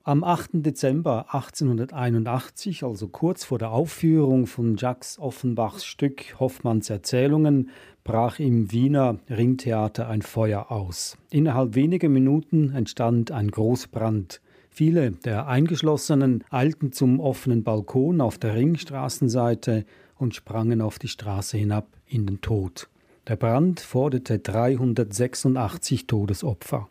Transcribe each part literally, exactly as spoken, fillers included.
Am achten Dezember achtzehnhunderteinundachtzig, also kurz vor der Aufführung von Jacques Offenbachs Stück Hoffmanns Erzählungen, brach im Wiener Ringtheater ein Feuer aus. Innerhalb weniger Minuten entstand ein Großbrand. Viele der Eingeschlossenen eilten zum offenen Balkon auf der Ringstraßenseite und sprangen auf die Straße hinab in den Tod. Der Brand forderte dreihundertsechsundachtzig Todesopfer.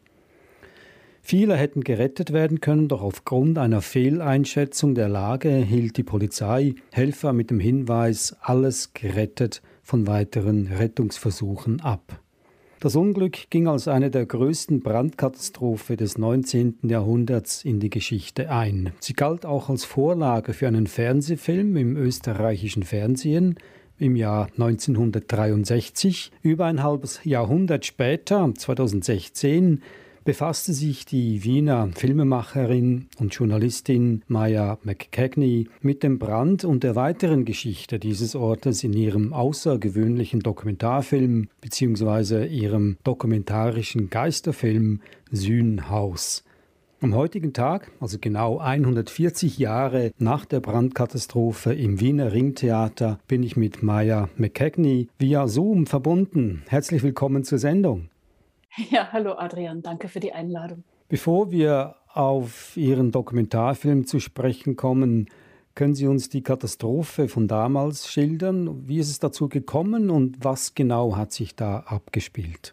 Viele hätten gerettet werden können, doch aufgrund einer Fehleinschätzung der Lage hielt die Polizei Helfer mit dem Hinweis „alles gerettet" von weiteren Rettungsversuchen ab. Das Unglück ging als eine der größten Brandkatastrophen des neunzehnten Jahrhunderts in die Geschichte ein. Sie galt auch als Vorlage für einen Fernsehfilm im österreichischen Fernsehen im Jahr neunzehnhundertdreiundsechzig. Über ein halbes Jahrhundert später, zweitausendsechzehn, befasste sich die Wiener Filmemacherin und Journalistin Maya McKechnie mit dem Brand und der weiteren Geschichte dieses Ortes in ihrem außergewöhnlichen Dokumentarfilm bzw. ihrem dokumentarischen Geisterfilm Sühnhaus. Am heutigen Tag, also genau hundertvierzig Jahre nach der Brandkatastrophe im Wiener Ringtheater, bin ich mit Maya McKechnie via Zoom verbunden. Herzlich willkommen zur Sendung. Ja, hallo Adrian, danke für die Einladung. Bevor wir auf Ihren Dokumentarfilm zu sprechen kommen, können Sie uns die Katastrophe von damals schildern? Wie ist es dazu gekommen und was genau hat sich da abgespielt?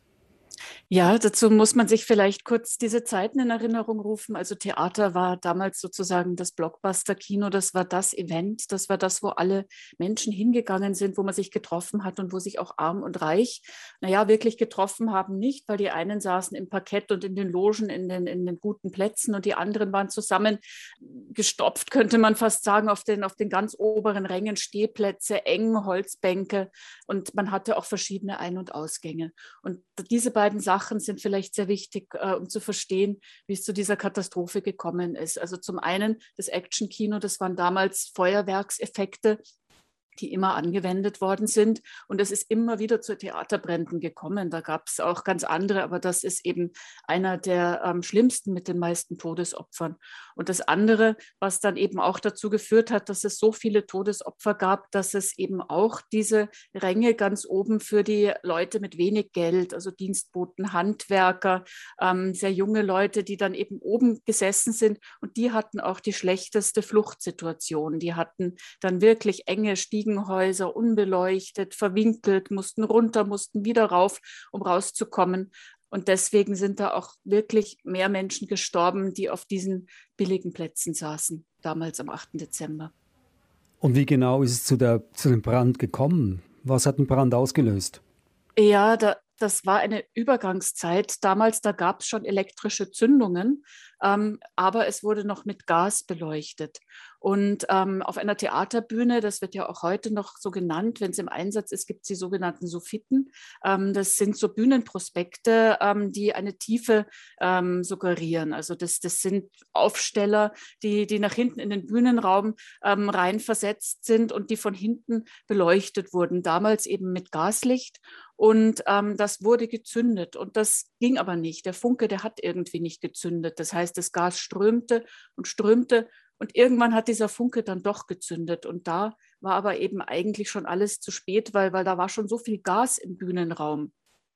Ja, dazu muss man sich vielleicht kurz diese Zeiten in Erinnerung rufen. Also Theater war damals sozusagen das Blockbuster-Kino, das war das Event, das war das, wo alle Menschen hingegangen sind, wo man sich getroffen hat und wo sich auch arm und reich, naja, wirklich getroffen haben, nicht, weil die einen saßen im Parkett und in den Logen, in den, in den guten Plätzen und die anderen waren zusammen gestopft, könnte man fast sagen, auf den, auf den ganz oberen Rängen, Stehplätze, eng, Holzbänke und man hatte auch verschiedene Ein- und Ausgänge. Und diese beiden Sachen sind vielleicht sehr wichtig, äh, um zu verstehen, wie es zu dieser Katastrophe gekommen ist. Also zum einen das Action-Kino, das waren damals Feuerwerkseffekte, die immer angewendet worden sind. Und es ist immer wieder zu Theaterbränden gekommen. Da gab es auch ganz andere, aber das ist eben einer der ähm, schlimmsten mit den meisten Todesopfern. Und das andere, was dann eben auch dazu geführt hat, dass es so viele Todesopfer gab, dass es eben auch diese Ränge ganz oben für die Leute mit wenig Geld, also Dienstboten, Handwerker, ähm, sehr junge Leute, die dann eben oben gesessen sind und die hatten auch die schlechteste Fluchtsituation. Die hatten dann wirklich enge Stiegen, Häuser unbeleuchtet, verwinkelt, mussten runter, mussten wieder rauf, um rauszukommen. Und deswegen sind da auch wirklich mehr Menschen gestorben, die auf diesen billigen Plätzen saßen, damals am achten Dezember. Und wie genau ist es zu, der, zu dem Brand gekommen? Was hat den Brand ausgelöst? Ja, da, das war eine Übergangszeit. Damals, da gab es schon elektrische Zündungen, ähm, aber es wurde noch mit Gas beleuchtet. Und ähm, auf einer Theaterbühne, das wird ja auch heute noch so genannt, wenn es im Einsatz ist, gibt es die sogenannten Soffitten. Ähm, das sind so Bühnenprospekte, ähm, die eine Tiefe ähm, suggerieren. Also das, das sind Aufsteller, die, die nach hinten in den Bühnenraum ähm, rein versetzt sind und die von hinten beleuchtet wurden. Damals eben mit Gaslicht. Und ähm, das wurde gezündet und das ging aber nicht. Der Funke, der hat irgendwie nicht gezündet. Das heißt, das Gas strömte und strömte und irgendwann hat dieser Funke dann doch gezündet. Und da war aber eben eigentlich schon alles zu spät, weil, weil da war schon so viel Gas im Bühnenraum.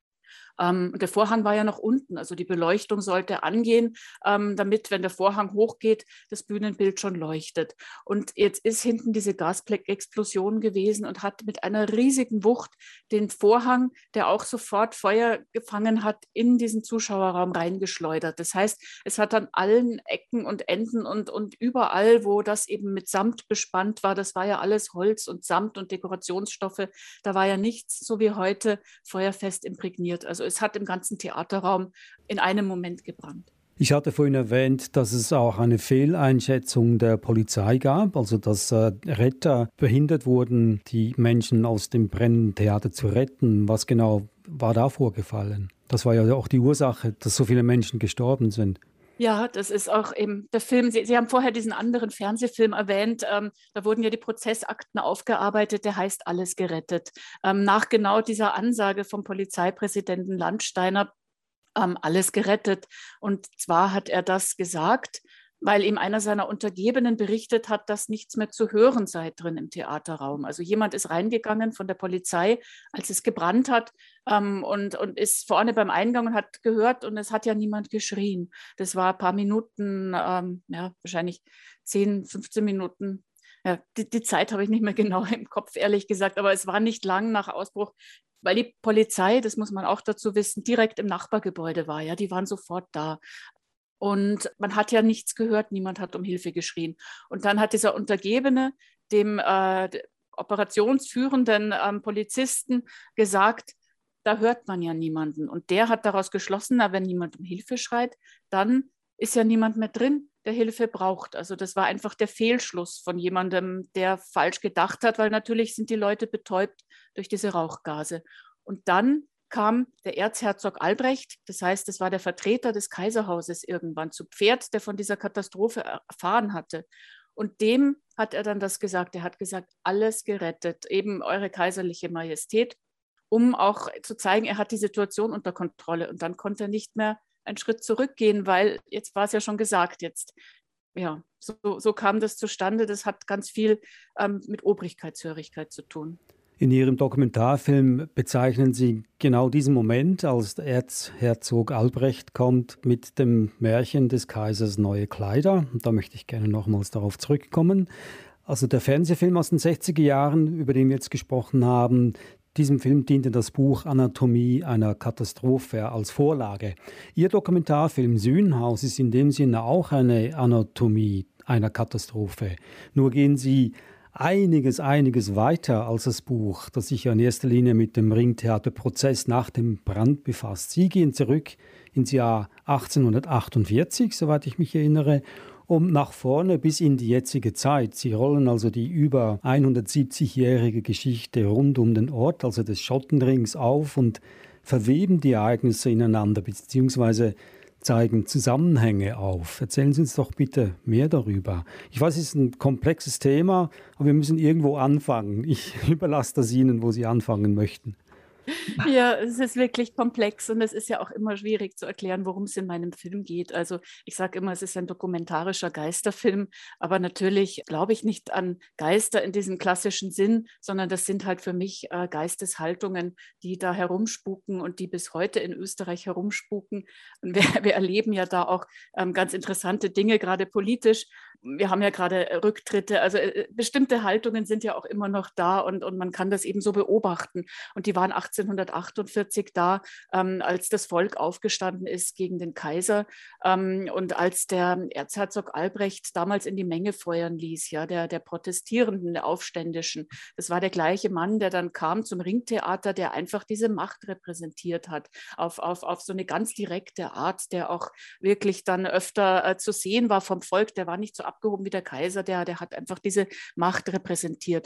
Ähm, der Vorhang war ja noch unten, also die Beleuchtung sollte angehen, ähm, damit, wenn der Vorhang hochgeht, das Bühnenbild schon leuchtet. Und jetzt ist hinten diese Gasexplosion gewesen und hat mit einer riesigen Wucht den Vorhang, der auch sofort Feuer gefangen hat, in diesen Zuschauerraum reingeschleudert. Das heißt, es hat an allen Ecken und Enden und, und überall, wo das eben mit Samt bespannt war, das war ja alles Holz und Samt und Dekorationsstoffe, da war ja nichts, so wie heute, feuerfest imprägniert. Also es hat im ganzen Theaterraum in einem Moment gebrannt. Ich hatte vorhin erwähnt, dass es auch eine Fehleinschätzung der Polizei gab, also dass äh, Retter behindert wurden, die Menschen aus dem brennenden Theater zu retten. Was genau war da vorgefallen? Das war ja auch die Ursache, dass so viele Menschen gestorben sind. Ja, das ist auch eben der Film. Sie, Sie haben vorher diesen anderen Fernsehfilm erwähnt. Ähm, da wurden ja die Prozessakten aufgearbeitet, der heißt Alles gerettet. Ähm, nach genau dieser Ansage vom Polizeipräsidenten Landsteiner, ähm, alles gerettet. Und zwar hat er das gesagt, weil ihm einer seiner Untergebenen berichtet hat, dass nichts mehr zu hören sei drin im Theaterraum. Also jemand ist reingegangen von der Polizei, als es gebrannt hat, ähm, und, und ist vorne beim Eingang und hat gehört, und es hat ja niemand geschrien. Das war ein paar Minuten, ähm, ja, wahrscheinlich zehn, fünfzehn Minuten. Ja, die, die Zeit habe ich nicht mehr genau im Kopf, ehrlich gesagt, aber es war nicht lang nach Ausbruch, weil die Polizei, das muss man auch dazu wissen, direkt im Nachbargebäude war. Ja, die waren sofort da. Und man hat ja nichts gehört, niemand hat um Hilfe geschrien. Und dann hat dieser Untergebene dem äh, operationsführenden ähm, Polizisten gesagt, da hört man ja niemanden. Und der hat daraus geschlossen, na, wenn niemand um Hilfe schreit, dann ist ja niemand mehr drin, der Hilfe braucht. Also das war einfach der Fehlschluss von jemandem, der falsch gedacht hat, weil natürlich sind die Leute betäubt durch diese Rauchgase. Und dann kam der Erzherzog Albrecht, das heißt, es war der Vertreter des Kaiserhauses irgendwann zu Pferd, der von dieser Katastrophe erfahren hatte. Und dem hat er dann das gesagt. Er hat gesagt, alles gerettet, eben eure kaiserliche Majestät, um auch zu zeigen, er hat die Situation unter Kontrolle. Und dann konnte er nicht mehr einen Schritt zurückgehen, weil jetzt war es ja schon gesagt, jetzt, ja, so, so kam das zustande. Das hat ganz viel ähm, mit Obrigkeitshörigkeit zu tun. In Ihrem Dokumentarfilm bezeichnen Sie genau diesen Moment, als der Erzherzog Albrecht kommt mit dem Märchen des Kaisers Neue Kleider. Und da möchte ich gerne nochmals darauf zurückkommen. Also der Fernsehfilm aus den sechziger Jahren, über den wir jetzt gesprochen haben, diesem Film diente das Buch Anatomie einer Katastrophe als Vorlage. Ihr Dokumentarfilm Sühnhaus ist in dem Sinne auch eine Anatomie einer Katastrophe. Nur gehen Sie einiges, einiges weiter als das Buch, das sich ja in erster Linie mit dem Ringtheaterprozess nach dem Brand befasst. Sie gehen zurück ins Jahr achtzehnhundertachtundvierzig, soweit ich mich erinnere, um nach vorne bis in die jetzige Zeit. Sie rollen also die über hundertsiebzigjährige Geschichte rund um den Ort, also des Schottenrings, auf und verweben die Ereignisse ineinander, beziehungsweise zeigen Zusammenhänge auf. Erzählen Sie uns doch bitte mehr darüber. Ich weiß, es ist ein komplexes Thema, aber wir müssen irgendwo anfangen. Ich überlasse das Ihnen, wo Sie anfangen möchten. Ja, es ist wirklich komplex und es ist ja auch immer schwierig zu erklären, worum es in meinem Film geht. Also ich sage immer, es ist ein dokumentarischer Geisterfilm, aber natürlich glaube ich nicht an Geister in diesem klassischen Sinn, sondern das sind halt für mich äh, Geisteshaltungen, die da herumspuken und die bis heute in Österreich herumspuken. Und wir, wir erleben ja da auch ähm, ganz interessante Dinge, gerade politisch. Wir haben ja gerade Rücktritte, also äh, bestimmte Haltungen sind ja auch immer noch da und, und man kann das eben so beobachten. Und die waren achtzehnhundertachtundvierzig da, ähm, als das Volk aufgestanden ist gegen den Kaiser ähm, und als der Erzherzog Albrecht damals in die Menge feuern ließ, ja, der, der Protestierenden, der Aufständischen. Das war der gleiche Mann, der dann kam zum Ringtheater, der einfach diese Macht repräsentiert hat, auf, auf, auf so eine ganz direkte Art, der auch wirklich dann öfter äh, zu sehen war vom Volk, der war nicht so abgehoben wie der Kaiser, der, der hat einfach diese Macht repräsentiert.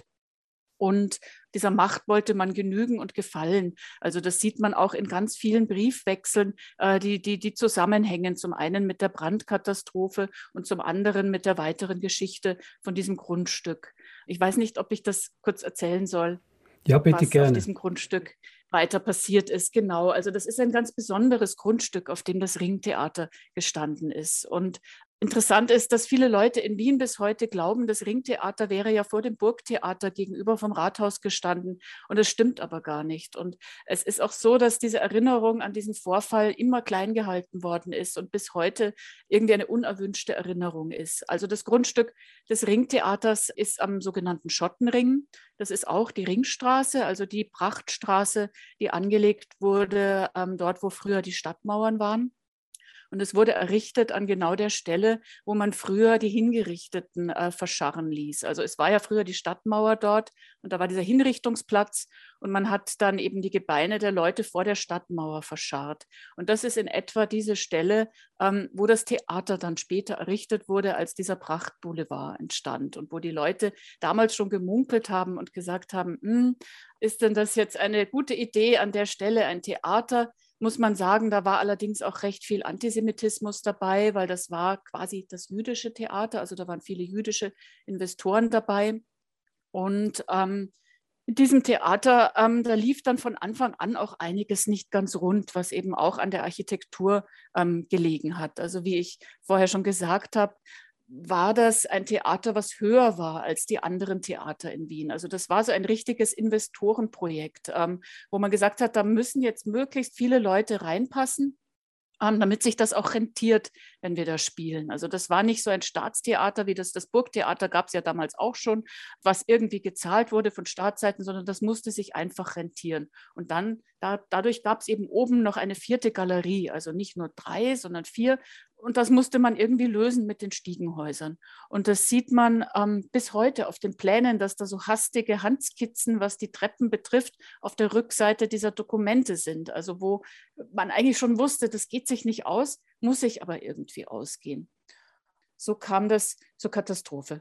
Und dieser Macht wollte man genügen und gefallen. Also das sieht man auch in ganz vielen Briefwechseln, äh, die, die, die zusammenhängen. Zum einen mit der Brandkatastrophe und zum anderen mit der weiteren Geschichte von diesem Grundstück. Ich weiß nicht, ob ich das kurz erzählen soll. Ja, bitte was gerne. Auf diesem Grundstück weiter passiert ist. Genau, also das ist ein ganz besonderes Grundstück, auf dem das Ringtheater gestanden ist. Und interessant ist, dass viele Leute in Wien bis heute glauben, das Ringtheater wäre ja vor dem Burgtheater gegenüber vom Rathaus gestanden. Und das stimmt aber gar nicht. Und es ist auch so, dass diese Erinnerung an diesen Vorfall immer klein gehalten worden ist und bis heute irgendwie eine unerwünschte Erinnerung ist. Also das Grundstück des Ringtheaters ist am sogenannten Schottenring. Das ist auch die Ringstraße, also die Prachtstraße, die angelegt wurde, ähm, dort, wo früher die Stadtmauern waren. Und es wurde errichtet an genau der Stelle, wo man früher die Hingerichteten äh, verscharren ließ. Also es war ja früher die Stadtmauer dort und da war dieser Hinrichtungsplatz und man hat dann eben die Gebeine der Leute vor der Stadtmauer verscharrt. Und das ist in etwa diese Stelle, ähm, wo das Theater dann später errichtet wurde, als dieser Prachtboulevard entstand und wo die Leute damals schon gemunkelt haben und gesagt haben, ist denn das jetzt eine gute Idee, an der Stelle ein Theater? Muss man sagen, da war allerdings auch recht viel Antisemitismus dabei, weil das war quasi das jüdische Theater, also da waren viele jüdische Investoren dabei. Und ähm, in diesem Theater, ähm, da lief dann von Anfang an auch einiges nicht ganz rund, was eben auch an der Architektur ähm, gelegen hat. Also wie ich vorher schon gesagt habe, war das ein Theater, was höher war als die anderen Theater in Wien. Also das war so ein richtiges Investorenprojekt, ähm, wo man gesagt hat, da müssen jetzt möglichst viele Leute reinpassen, ähm, damit sich das auch rentiert, wenn wir da spielen. Also das war nicht so ein Staatstheater, wie das das Burgtheater gab es ja damals auch schon, was irgendwie gezahlt wurde von Staatsseiten, sondern das musste sich einfach rentieren. Und dann, da, dadurch gab es eben oben noch eine vierte Galerie, also nicht nur drei, sondern vier. Und das musste man irgendwie lösen mit den Stiegenhäusern. Und das sieht man ähm, bis heute auf den Plänen, dass da so hastige Handskizzen, was die Treppen betrifft, auf der Rückseite dieser Dokumente sind. Also wo man eigentlich schon wusste, das geht sich nicht aus, muss sich aber irgendwie ausgehen. So kam das zur Katastrophe.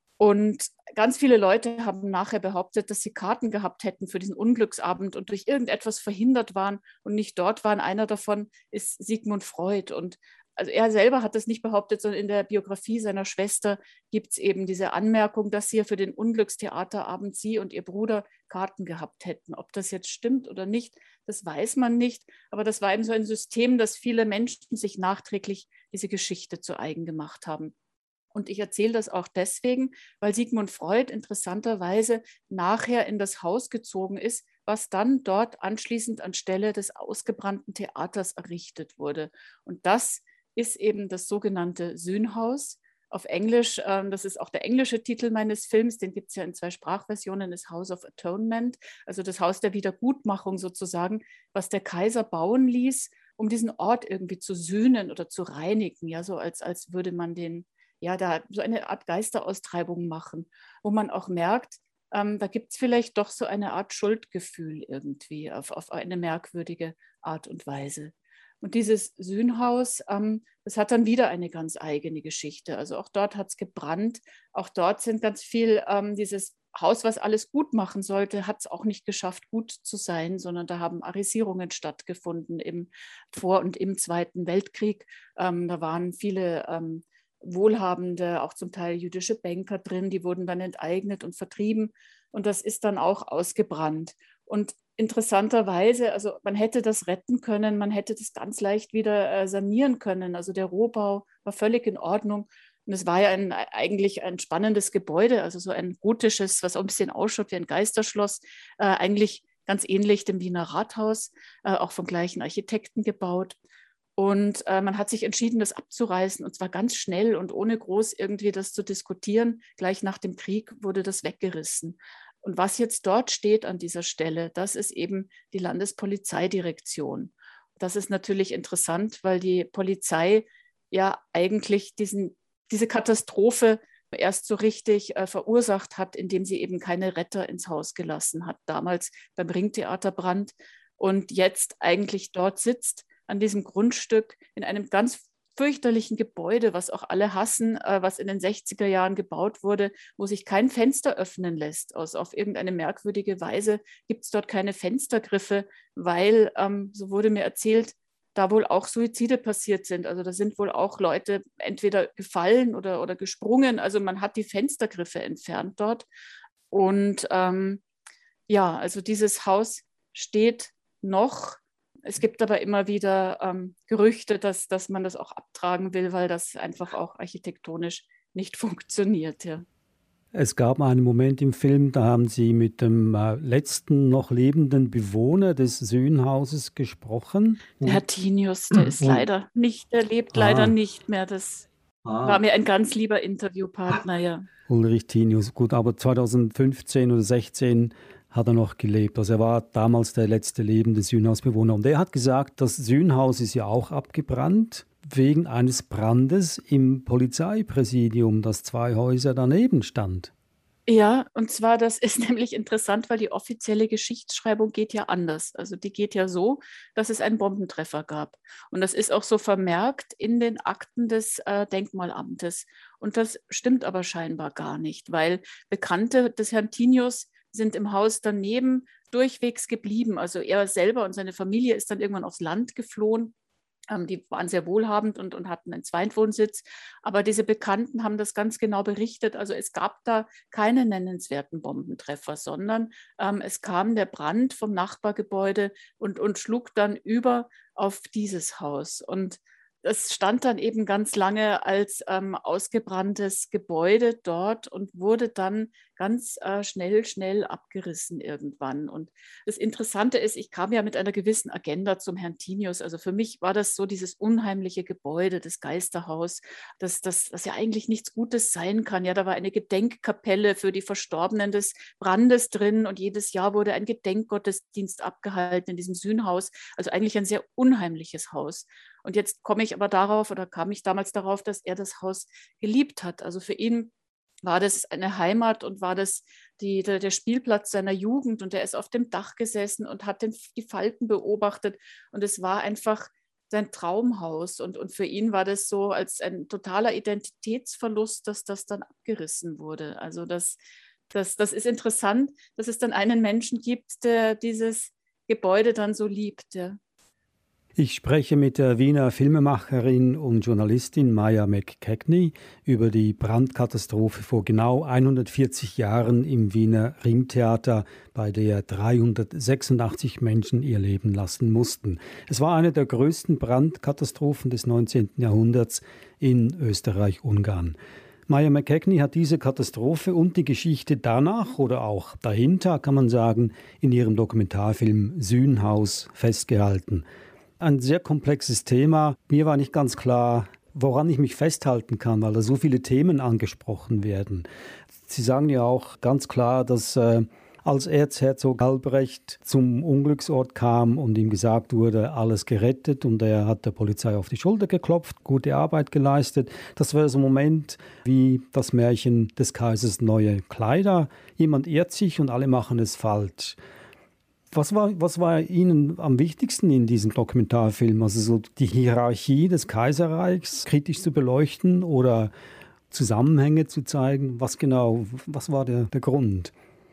Und ganz viele Leute haben nachher behauptet, dass sie Karten gehabt hätten für diesen Unglücksabend und durch irgendetwas verhindert waren und nicht dort waren. Einer davon ist Sigmund Freud. Und also er selber hat das nicht behauptet, sondern in der Biografie seiner Schwester gibt es eben diese Anmerkung, dass sie ja für den Unglückstheaterabend sie und ihr Bruder Karten gehabt hätten. Ob das jetzt stimmt oder nicht, das weiß man nicht. Aber das war eben so ein System, dass viele Menschen sich nachträglich diese Geschichte zu eigen gemacht haben. Und ich erzähle das auch deswegen, weil Sigmund Freud interessanterweise nachher in das Haus gezogen ist, was dann dort anschließend anstelle des ausgebrannten Theaters errichtet wurde. Und das ist eben das sogenannte Sühnhaus. Auf Englisch, ähm, das ist auch der englische Titel meines Films, den gibt es ja in zwei Sprachversionen, ist House of Atonement, also das Haus der Wiedergutmachung sozusagen, was der Kaiser bauen ließ, um diesen Ort irgendwie zu sühnen oder zu reinigen, ja, so als, als würde man den, ja, da so eine Art Geisteraustreibung machen, wo man auch merkt, ähm, da gibt es vielleicht doch so eine Art Schuldgefühl irgendwie auf, auf eine merkwürdige Art und Weise. Und dieses Sühnhaus, ähm, das hat dann wieder eine ganz eigene Geschichte. Also auch dort hat es gebrannt. Auch dort sind ganz viel, ähm, dieses Haus, was alles gut machen sollte, hat es auch nicht geschafft, gut zu sein, sondern da haben Arisierungen stattgefunden im Vor- und im Zweiten Weltkrieg. Ähm, da waren viele ähm, wohlhabende, auch zum Teil jüdische Banker drin, die wurden dann enteignet und vertrieben. Und das ist dann auch ausgebrannt. Und interessanterweise, also man hätte das retten können, man hätte das ganz leicht wieder äh, sanieren können. Also der Rohbau war völlig in Ordnung. Und es war ja ein, eigentlich ein spannendes Gebäude, also so ein gotisches, was auch ein bisschen ausschaut wie ein Geisterschloss, äh, eigentlich ganz ähnlich dem Wiener Rathaus, äh, auch vom gleichen Architekten gebaut. Und äh, man hat sich entschieden, das abzureißen, und zwar ganz schnell und ohne groß irgendwie das zu diskutieren. Gleich nach dem Krieg wurde das weggerissen. Und was jetzt dort steht an dieser Stelle, das ist eben die Landespolizeidirektion. Das ist natürlich interessant, weil die Polizei ja eigentlich diesen, diese Katastrophe erst so richtig äh, verursacht hat, indem sie eben keine Retter ins Haus gelassen hat, damals beim Ringtheaterbrand, und jetzt eigentlich dort sitzt, an diesem Grundstück, in einem ganz fürchterlichen Gebäude, was auch alle hassen, äh, was in den sechziger Jahren gebaut wurde, wo sich kein Fenster öffnen lässt. Aus, auf irgendeine merkwürdige Weise gibt es dort keine Fenstergriffe, weil, ähm, so wurde mir erzählt, da wohl auch Suizide passiert sind. Also da sind wohl auch Leute entweder gefallen oder, oder gesprungen. Also man hat die Fenstergriffe entfernt dort. Und ähm, ja, also dieses Haus steht noch. Es gibt aber immer wieder ähm, Gerüchte, dass, dass man das auch abtragen will, weil das einfach auch architektonisch nicht funktioniert. Ja. Es gab einen Moment im Film, da haben Sie mit dem äh, letzten noch lebenden Bewohner des Sühnhauses gesprochen. Der Herr Tinius, der ist leider nicht, der lebt leider Ah, nicht mehr. Das war ah, mir ein ganz lieber Interviewpartner, ja. Ulrich Tinius. Gut, aber zweitausendfünfzehn oder sechzehn hat er noch gelebt. Also er war damals der letzte lebende Sühnhausbewohner. Und er hat gesagt, das Sühnhaus ist ja auch abgebrannt wegen eines Brandes im Polizeipräsidium, das zwei Häuser daneben stand. Ja, und zwar, das ist nämlich interessant, weil die offizielle Geschichtsschreibung geht ja anders. Also die geht ja so, dass es einen Bombentreffer gab. Und das ist auch so vermerkt in den Akten des äh, Denkmalamtes. Und das stimmt aber scheinbar gar nicht, weil Bekannte des Herrn Tinius sind im Haus daneben durchwegs geblieben. Also er selber und seine Familie ist dann irgendwann aufs Land geflohen. Ähm, die waren sehr wohlhabend und, und hatten einen Zweitwohnsitz. Aber diese Bekannten haben das ganz genau berichtet. Also es gab da keine nennenswerten Bombentreffer, sondern ähm, es kam der Brand vom Nachbargebäude und, und schlug dann über auf dieses Haus. Und das stand dann eben ganz lange als ähm, ausgebranntes Gebäude dort und wurde dann ganz äh, schnell, schnell abgerissen irgendwann. Und das Interessante ist, ich kam ja mit einer gewissen Agenda zum Herrn Tinius. Also für mich war das so dieses unheimliche Gebäude, das Geisterhaus, das, das, das ja eigentlich nichts Gutes sein kann. Ja, da war eine Gedenkkapelle für die Verstorbenen des Brandes drin und jedes Jahr wurde ein Gedenkgottesdienst abgehalten in diesem Sühnhaus. Also eigentlich ein sehr unheimliches Haus. Und jetzt komme ich aber darauf oder kam ich damals darauf, dass er das Haus geliebt hat. Also für ihn war das eine Heimat und war das die, der, der Spielplatz seiner Jugend. Und er ist auf dem Dach gesessen und hat den, die Falken beobachtet. Und es war einfach sein Traumhaus. Und, und für ihn war das so als ein totaler Identitätsverlust, dass das dann abgerissen wurde. Also das, das, das ist interessant, dass es dann einen Menschen gibt, der dieses Gebäude dann so liebt. Ja. Ich spreche mit der Wiener Filmemacherin und Journalistin Maya McKechnie über die Brandkatastrophe vor genau hundertvierzig Jahren im Wiener Ringtheater, bei der dreihundertsechsundachtzig Menschen ihr Leben lassen mussten. Es war eine der größten Brandkatastrophen des neunzehnten Jahrhunderts in Österreich-Ungarn. Maya McKechnie hat diese Katastrophe und die Geschichte danach oder auch dahinter, kann man sagen, in ihrem Dokumentarfilm Sühnhaus festgehalten. Ein sehr komplexes Thema. Mir war nicht ganz klar, woran ich mich festhalten kann, weil da so viele Themen angesprochen werden. Sie sagen ja auch ganz klar, dass äh, als Erzherzog Albrecht zum Unglücksort kam und ihm gesagt wurde, alles gerettet, und er hat der Polizei auf die Schulter geklopft, gute Arbeit geleistet. Das war so ein Moment wie das Märchen des Kaisers neue Kleider. Jemand irrt sich und alle machen es falsch. Was war, was war Ihnen am wichtigsten in diesem Dokumentarfilm? Also so die Hierarchie des Kaiserreichs kritisch zu beleuchten oder Zusammenhänge zu zeigen? Was genau, was war der, der Grund?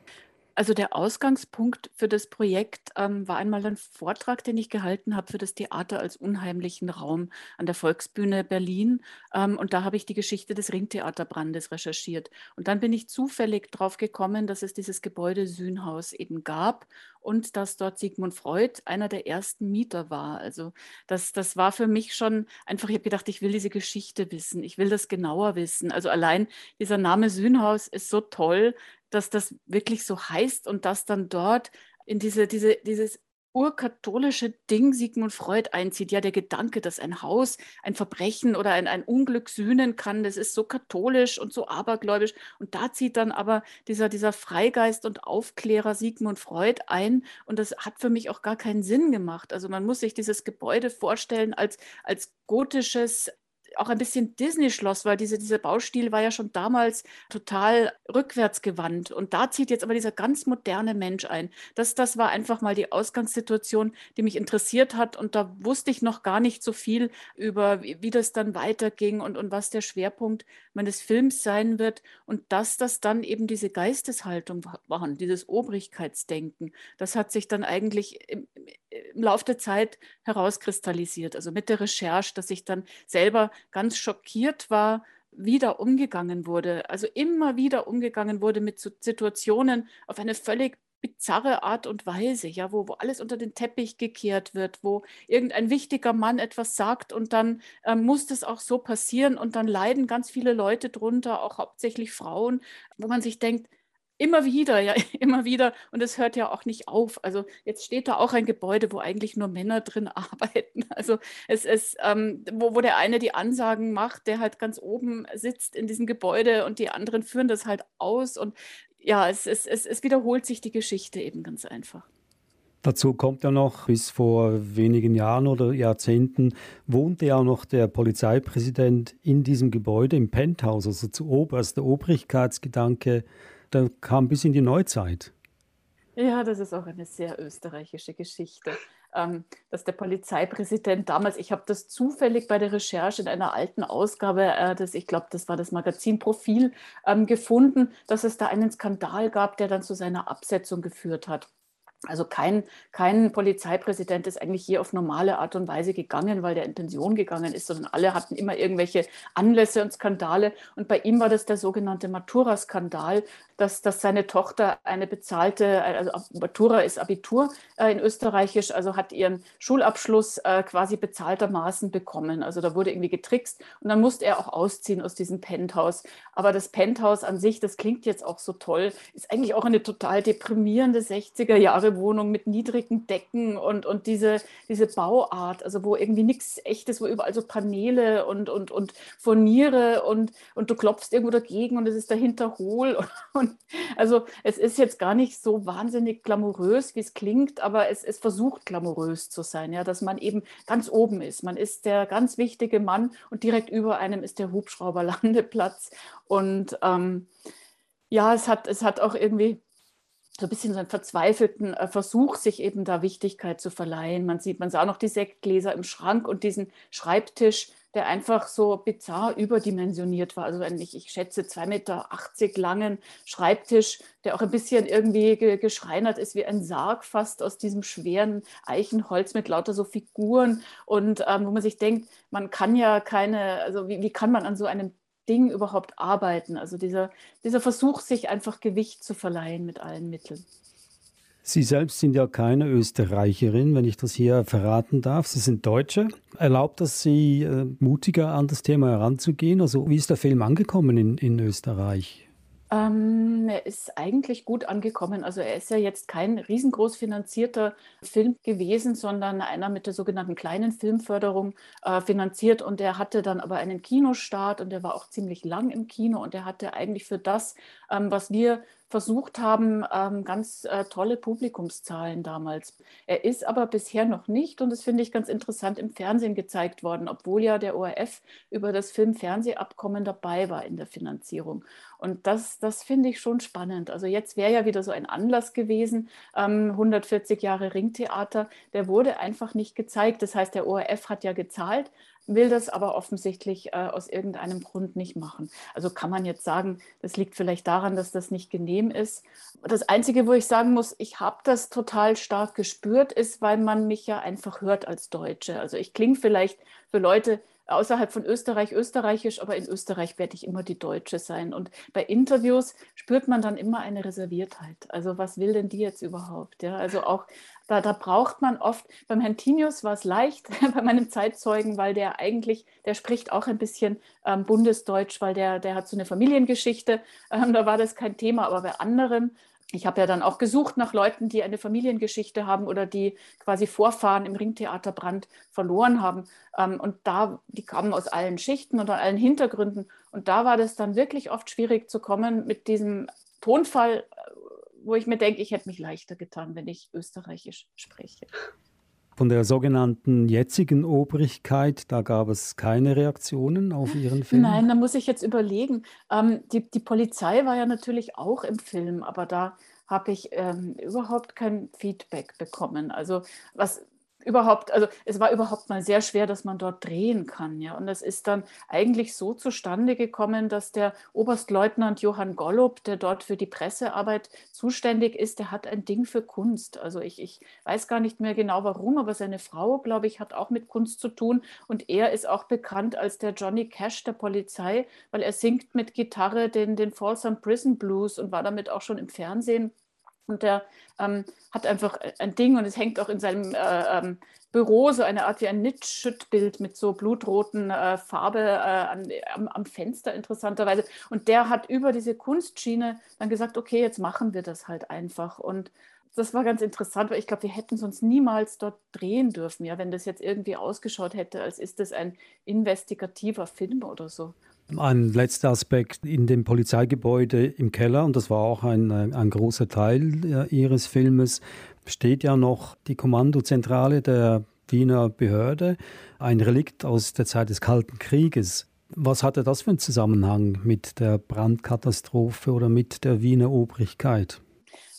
Also der Ausgangspunkt für das Projekt ähm, war einmal ein Vortrag, den ich gehalten habe für das Theater als unheimlichen Raum an der Volksbühne Berlin. Ähm, und da habe ich die Geschichte des Ringtheaterbrandes recherchiert. Und dann bin ich zufällig drauf gekommen, dass es dieses Gebäude Sühnhaus eben gab und dass dort Sigmund Freud einer der ersten Mieter war. Also das, das war für mich schon einfach, ich habe gedacht, ich will diese Geschichte wissen, ich will das genauer wissen. Also allein dieser Name Sühnhaus ist so toll, dass das wirklich so heißt und dass dann dort in diese, diese, dieses urkatholische Ding Sigmund Freud einzieht. Ja, der Gedanke, dass ein Haus ein Verbrechen oder ein, ein Unglück sühnen kann, das ist so katholisch und so abergläubisch. Und da zieht dann aber dieser, dieser Freigeist und Aufklärer Sigmund Freud ein. Und das hat für mich auch gar keinen Sinn gemacht. Also man muss sich dieses Gebäude vorstellen als, als gotisches, auch ein bisschen Disney-Schloss, weil diese, dieser Baustil war ja schon damals total rückwärtsgewandt. Und da zieht jetzt aber dieser ganz moderne Mensch ein. Das, das war einfach mal die Ausgangssituation, die mich interessiert hat. Und da wusste ich noch gar nicht so viel über, wie, wie das dann weiterging und, und was der Schwerpunkt meines Films sein wird. Und dass das dann eben diese Geisteshaltung war, dieses Obrigkeitsdenken, das hat sich dann eigentlich im, im Laufe der Zeit herauskristallisiert. Also mit der Recherche, dass ich dann selber ganz schockiert war, wie da umgegangen wurde. Also immer wieder umgegangen wurde mit so Situationen auf eine völlig bizarre Art und Weise, ja, wo, wo alles unter den Teppich gekehrt wird, wo irgendein wichtiger Mann etwas sagt und dann äh, muss das auch so passieren und dann leiden ganz viele Leute drunter, auch hauptsächlich Frauen, wo man sich denkt, immer wieder, ja, immer wieder. Und es hört ja auch nicht auf. Also jetzt steht da auch ein Gebäude, wo eigentlich nur Männer drin arbeiten. Also es ist, ähm, wo, wo der eine die Ansagen macht, der halt ganz oben sitzt in diesem Gebäude und die anderen führen das halt aus. Und ja, es, es, es, es wiederholt sich die Geschichte eben ganz einfach. Dazu kommt ja noch, bis vor wenigen Jahren oder Jahrzehnten wohnte ja auch noch der Polizeipräsident in diesem Gebäude im Penthouse, also zu oberst. Der Obrigkeitsgedanke, der kam bis in die Neuzeit. Ja, das ist auch eine sehr österreichische Geschichte, ähm, dass der Polizeipräsident damals, ich habe das zufällig bei der Recherche in einer alten Ausgabe, äh, das, ich glaube, das war das Magazin Profil, ähm, gefunden, dass es da einen Skandal gab, der dann zu seiner Absetzung geführt hat. Also kein, kein Polizeipräsident ist eigentlich je auf normale Art und Weise gegangen, weil der in Pension gegangen ist, sondern alle hatten immer irgendwelche Anlässe und Skandale. Und bei ihm war das der sogenannte Matura-Skandal, dass, dass seine Tochter eine bezahlte, also Matura ist Abitur äh, in Österreichisch, also hat ihren Schulabschluss äh, quasi bezahltermaßen bekommen. Also da wurde irgendwie getrickst und dann musste er auch ausziehen aus diesem Penthouse. Aber das Penthouse an sich, das klingt jetzt auch so toll, ist eigentlich auch eine total deprimierende sechziger Jahre Wohnung mit niedrigen Decken und, und diese, diese Bauart, also wo irgendwie nichts Echtes, wo überall so Paneele und, und, und Furniere und, und du klopfst irgendwo dagegen und es ist dahinter hohl. Und, also es ist jetzt gar nicht so wahnsinnig glamourös, wie es klingt, aber es, es versucht glamourös zu sein, ja, dass man eben ganz oben ist. Man ist der ganz wichtige Mann und direkt über einem ist der Hubschrauberlandeplatz. Und ähm, ja, es hat, es hat auch irgendwie so ein bisschen so einen verzweifelten äh, Versuch, sich eben da Wichtigkeit zu verleihen. Man sieht, man sah noch die Sektgläser im Schrank und diesen Schreibtisch, der einfach so bizarr überdimensioniert war. Also eigentlich, ich schätze, zwei Meter achtzig langen Schreibtisch, der auch ein bisschen irgendwie ge geschreinert ist wie ein Sarg fast aus diesem schweren Eichenholz mit lauter so Figuren. Und ähm, wo man sich denkt, man kann ja keine, also wie, wie kann man an so einem Ding überhaupt arbeiten? Also dieser, dieser Versuch, sich einfach Gewicht zu verleihen mit allen Mitteln. Sie selbst sind ja keine Österreicherin, wenn ich das hier verraten darf. Sie sind Deutsche. Erlaubt das Sie, äh, mutiger an das Thema heranzugehen? Also wie ist der Film angekommen in, in Österreich? Ähm, er ist eigentlich gut angekommen. Also er ist ja jetzt kein riesengroß finanzierter Film gewesen, sondern einer mit der sogenannten kleinen Filmförderung äh, finanziert. Und er hatte dann aber einen Kinostart und er war auch ziemlich lang im Kino. Und er hatte eigentlich für das, ähm, was wir versucht haben, ähm, ganz äh, tolle Publikumszahlen damals. Er ist aber bisher noch nicht, und das finde ich ganz interessant, im Fernsehen gezeigt worden, obwohl ja der O R F über das Film-Fernsehabkommen dabei war in der Finanzierung. Und das, das finde ich schon spannend. Also jetzt wäre ja wieder so ein Anlass gewesen, ähm, hundertvierzig Jahre Ringtheater, der wurde einfach nicht gezeigt. Das heißt, der O R F hat ja gezahlt, will das aber offensichtlich äh, aus irgendeinem Grund nicht machen. Also kann man jetzt sagen, das liegt vielleicht daran, dass das nicht genehm ist. Das Einzige, wo ich sagen muss, ich habe das total stark gespürt, ist, weil man mich ja einfach hört als Deutsche. Also ich klinge vielleicht für Leute außerhalb von Österreich österreichisch, aber in Österreich werde ich immer die Deutsche sein. Und bei Interviews spürt man dann immer eine Reserviertheit. Also was will denn die jetzt überhaupt? Ja, also auch da, da braucht man oft, beim Herrn Tinius war es leicht, bei meinem Zeitzeugen, weil der eigentlich, der spricht auch ein bisschen ähm, Bundesdeutsch, weil der, der hat so eine Familiengeschichte, ähm, da war das kein Thema, aber bei anderen, ich habe ja dann auch gesucht nach Leuten, die eine Familiengeschichte haben oder die quasi Vorfahren im Ringtheaterbrand verloren haben. Ähm, und da, die kamen aus allen Schichten und aus allen Hintergründen. Und da war das dann wirklich oft schwierig zu kommen mit diesem Tonfall, wo ich mir denke, ich hätte mich leichter getan, wenn ich Österreichisch spreche. Von der sogenannten jetzigen Obrigkeit, da gab es keine Reaktionen auf Ihren Film? Nein, da muss ich jetzt überlegen. Ähm, die, die Polizei war ja natürlich auch im Film, aber da habe ich ähm, überhaupt kein Feedback bekommen. Also was überhaupt, also es war überhaupt mal sehr schwer, dass man dort drehen kann, ja. Und es ist dann eigentlich so zustande gekommen, dass der Oberstleutnant Johann Gollup, der dort für die Pressearbeit zuständig ist, der hat ein Ding für Kunst. Also ich, ich weiß gar nicht mehr genau warum, aber seine Frau, glaube ich, hat auch mit Kunst zu tun. Und er ist auch bekannt als der Johnny Cash der Polizei, weil er singt mit Gitarre den, den Folsom Prison Blues und war damit auch schon im Fernsehen. Und der ähm, hat einfach ein Ding und es hängt auch in seinem äh, ähm, Büro so eine Art wie ein Nietzsche-Bild mit so blutroten äh, Farbe äh, an, am, am Fenster interessanterweise. Und der hat über diese Kunstschiene dann gesagt, okay, jetzt machen wir das halt einfach. Und das war ganz interessant, weil ich glaube, wir hätten sonst niemals dort drehen dürfen, ja, wenn das jetzt irgendwie ausgeschaut hätte, als ist das ein investigativer Film oder so. Ein letzter Aspekt in dem Polizeigebäude im Keller, und das war auch ein, ein großer Teil äh, Ihres Filmes, steht ja noch die Kommandozentrale der Wiener Behörde, ein Relikt aus der Zeit des Kalten Krieges. Was hatte das für einen Zusammenhang mit der Brandkatastrophe oder mit der Wiener Obrigkeit?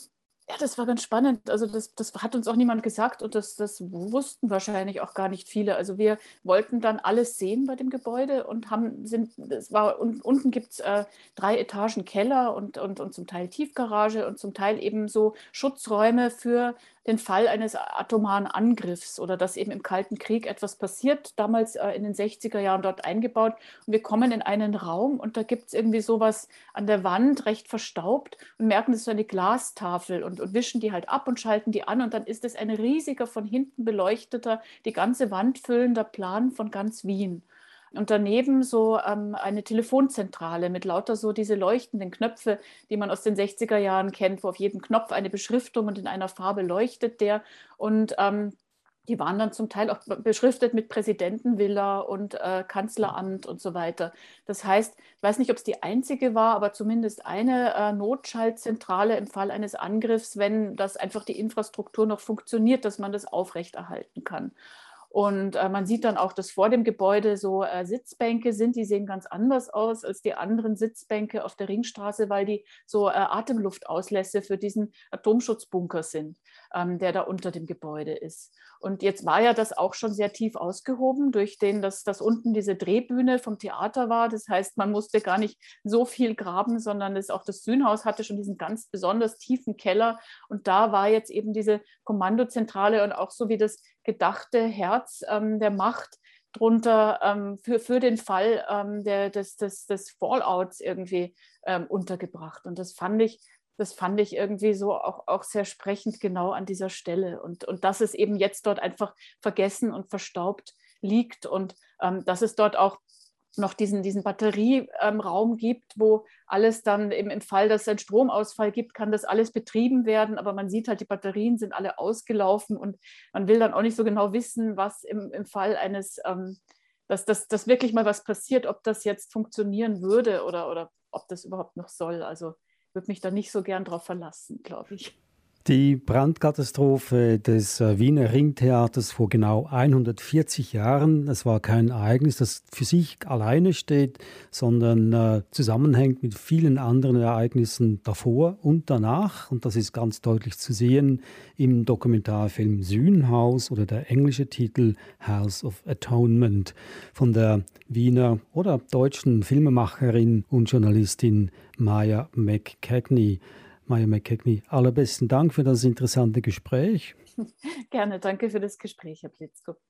Ja, das war ganz spannend. Also das, das hat uns auch niemand gesagt und das, das wussten wahrscheinlich auch gar nicht viele. Also wir wollten dann alles sehen bei dem Gebäude und haben, sind, es war, und unten gibt es äh, drei Etagen Keller und, und, und zum Teil Tiefgarage und zum Teil eben so Schutzräume für den Fall eines atomaren Angriffs oder dass eben im Kalten Krieg etwas passiert, damals äh, in den sechziger Jahren dort eingebaut. Und wir kommen in einen Raum und da gibt es irgendwie sowas an der Wand, recht verstaubt und merken, das ist so eine Glastafel und, und wischen die halt ab und schalten die an und dann ist es ein riesiger, von hinten beleuchteter, die ganze Wand füllender Plan von ganz Wien. Und daneben so ähm, eine Telefonzentrale mit lauter so diese leuchtenden Knöpfe, die man aus den sechziger Jahren kennt, wo auf jedem Knopf eine Beschriftung und in einer Farbe leuchtet der. Und ähm, die waren dann zum Teil auch beschriftet mit Präsidentenvilla und äh, Kanzleramt und so weiter. Das heißt, ich weiß nicht, ob es die einzige war, aber zumindest eine äh, Notschaltzentrale im Fall eines Angriffs, wenn das einfach die Infrastruktur noch funktioniert, dass man das aufrechterhalten kann. Und äh, man sieht dann auch, dass vor dem Gebäude so äh, Sitzbänke sind, die sehen ganz anders aus als die anderen Sitzbänke auf der Ringstraße, weil die so äh, Atemluftauslässe für diesen Atomschutzbunker sind, ähm, der da unter dem Gebäude ist. Und jetzt war ja das auch schon sehr tief ausgehoben, durch den, dass, dass unten diese Drehbühne vom Theater war. Das heißt, man musste gar nicht so viel graben, sondern das, auch das Sühnhaus hatte schon diesen ganz besonders tiefen Keller. Und da war jetzt eben diese Kommandozentrale und auch so wie das gedachte Herz ähm, der Macht drunter ähm, für, für den Fall ähm, der, des, des, des Fallouts irgendwie ähm, untergebracht. Und das fand ich, das fand ich irgendwie so auch, auch sehr sprechend genau an dieser Stelle. Und, und dass es eben jetzt dort einfach vergessen und verstaubt liegt und ähm, dass es dort auch noch diesen, diesen Batterieraum gibt, wo alles dann eben im Fall, dass es einen Stromausfall gibt, kann das alles betrieben werden, aber man sieht halt, die Batterien sind alle ausgelaufen und man will dann auch nicht so genau wissen, was im, im Fall eines, ähm, dass, dass, dass wirklich mal was passiert, ob das jetzt funktionieren würde oder, oder ob das überhaupt noch soll. Also ich würde mich da nicht so gern drauf verlassen, glaube ich. Die Brandkatastrophe des äh, Wiener Ringtheaters vor genau hundertvierzig Jahren, es war kein Ereignis, das für sich alleine steht, sondern äh, zusammenhängt mit vielen anderen Ereignissen davor und danach. Und das ist ganz deutlich zu sehen im Dokumentarfilm Sühnhaus oder der englische Titel House of Atonement von der Wiener oder deutschen Filmemacherin und Journalistin Maya McKechnie. Maya McKechnie, allerbesten Dank für das interessante Gespräch. Gerne, danke für das Gespräch, Herr Blitzko.